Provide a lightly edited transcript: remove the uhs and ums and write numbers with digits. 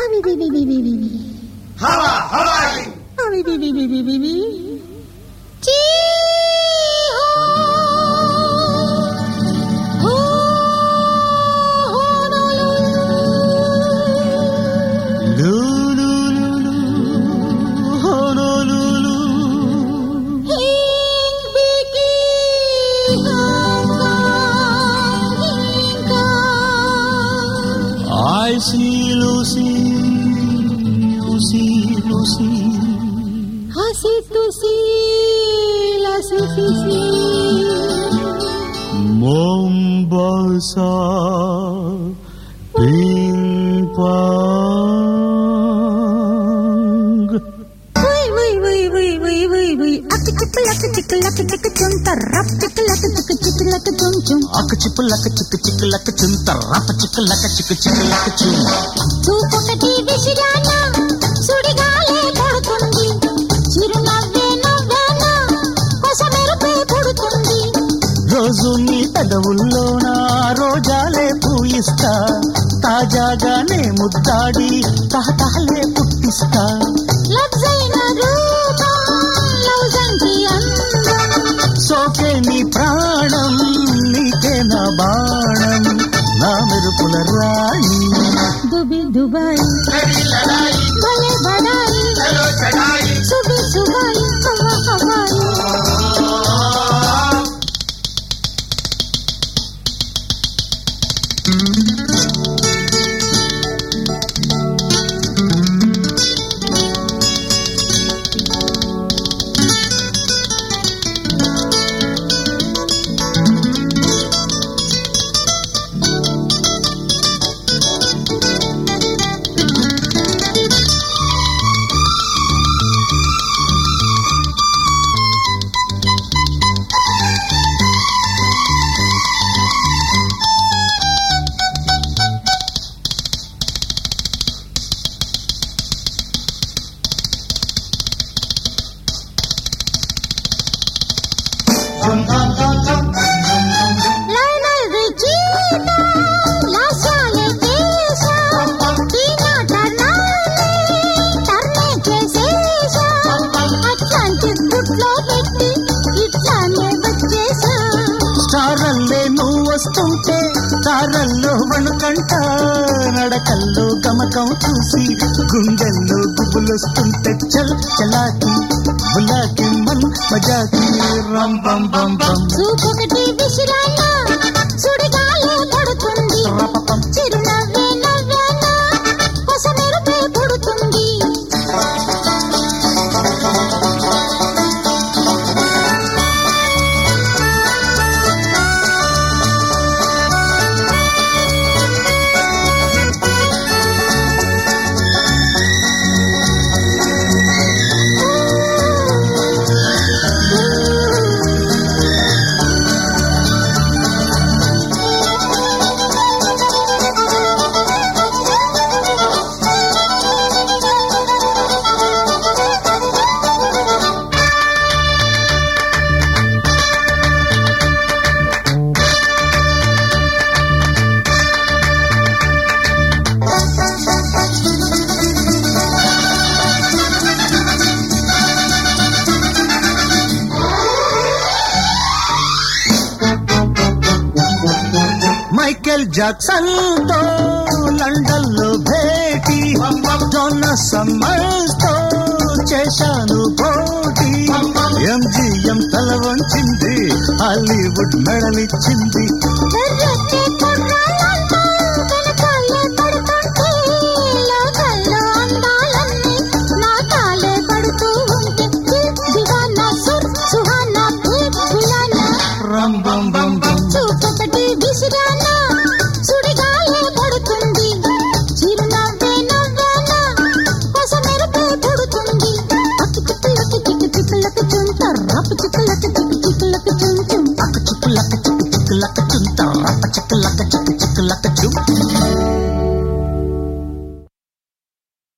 हवा हवाई I see Lucy, Lucy, Lucy. Hasi tusi la sufisi. Mombasa, ping pong. Wui. Ak chik chum tarap chik lak chum chum. Ak chip lak chum tarap chik lak chum. చూపుకటి విసిరానా సుడిగాలే పడుతుంది చిరునవ్వే నవ్వేనా కొసమెరుపే పుడుతుంది రోజు నీ పెదవుల్లోన రోజాలే పూయిస్తా తాజాగానే ముద్దాడి తహతహలే పుట్టిస్తా లబ్జైన రూపం లౌజంటి అందం సోకే నీ ప్రాణం నీకే నా బాణం నా మెరుపుల రాణి దుబాయ్ భలే బడాయి సుబాయి హవాయి వస్తుంటే తారల్లో వణుకంట నడకల్లో గమకం చూసి గుండెల్లో గుబులొస్తుంటే చల్ చలాకి బులాకి మన్ మజాకి రం బం బం బం చూపుకటి విసిరానా సుడిగాలే పడుతుంది చిరునవ్వే నవ్వేనా కొసమెరుపే పుడుతుంది మైకేల్ జాక్సన్ తో లండన్ లో భేటీ డోన్నా సమ్మర్స్ తో చేశాను పోటీ ఎంజిఎం తల వంచింది హాలీవుడ్ మెడలిచ్చింది